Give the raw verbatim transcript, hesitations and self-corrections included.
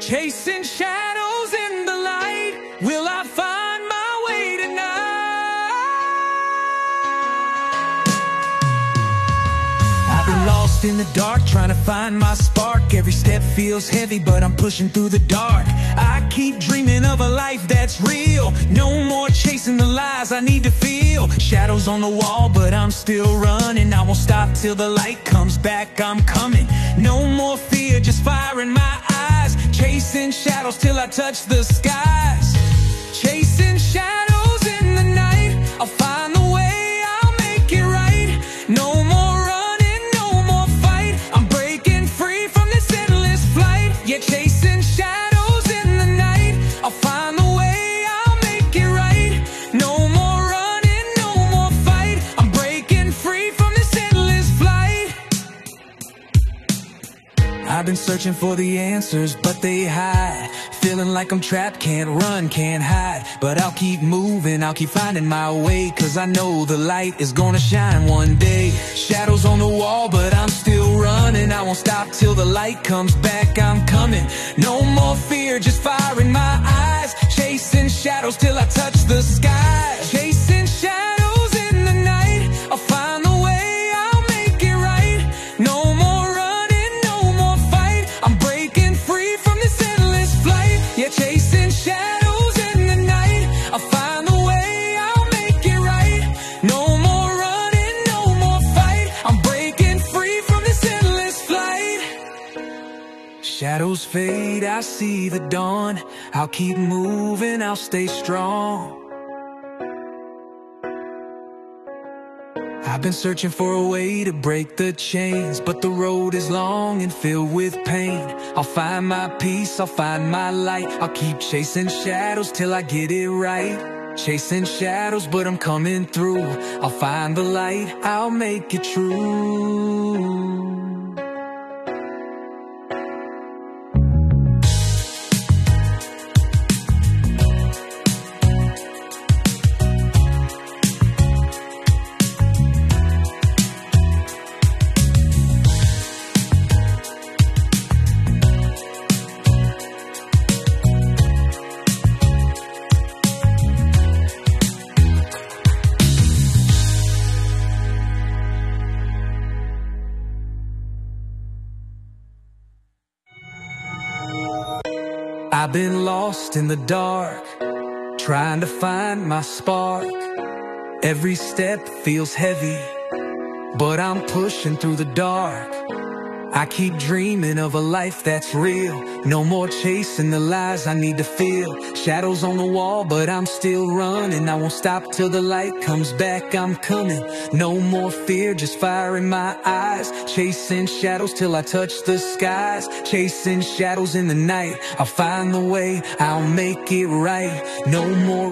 Chasing shadows in the light, will I find my way tonight? I've been lost in the dark, trying to find my spark. Every step feels heavy, but I'm pushing through the dark. I keep dreaming of a life that's real. No more chasing the lies I need to feel. Shadows on the wall, but I'm still running. I won't stop till the light comes back, I'm coming. No more fear, just fire in my eyes. Chasing shadows till I touch the skies. Chasing shadows in the night, I'll find the way, I'll make it right. No more running, no more fight. I'm breaking free from this endless flight. Yeah, chasing shadows in the night, I'll find the way, I'll make it right. No more running, no more fight. I'm breaking free from this endless flight. I've been searching for the answers, but they hide. Feeling like I'm trapped, can't run, can't hide. But I'll keep moving, I'll keep finding my way, cause I know the light is gonna shine one day. Shadows on the wall, but I'm still running. I won't stop till the light comes back, I'm coming. No more fear, just fire in my eyes. Chasing shadows till I touch the sky. Chasing shadows in the night, I'll find the way, I'll make it right. No more running, no more fight. I'm breaking free from this endless flight. Yeah, chasing shadows in the night, I'll find the way, I'll make it right. No more running, no more fight. I'm breaking free from this endless flight. Shadows fade, I see the dawn. I'll keep moving, I'll stay strong. I've been searching for a way to break the chains, but the road is long and filled with pain. I'll find my peace, I'll find my light. I'll keep chasing shadows till I get it right. Chasing shadows, but I'm coming through. I'll find the light, I'll make it true. I've been lost in the dark, trying to find my spark. Every step feels heavy, but I'm pushing through the dark. I keep dreaming of a life that's real. No more chasing the lies I need to feel. Shadows on the wall, but I'm still running. I won't stop till the light comes back, I'm coming. No more fear, just fire in my eyes. Chasing shadows till I touch the skies. Chasing shadows in the night, I'll find the way, I'll make it right. No more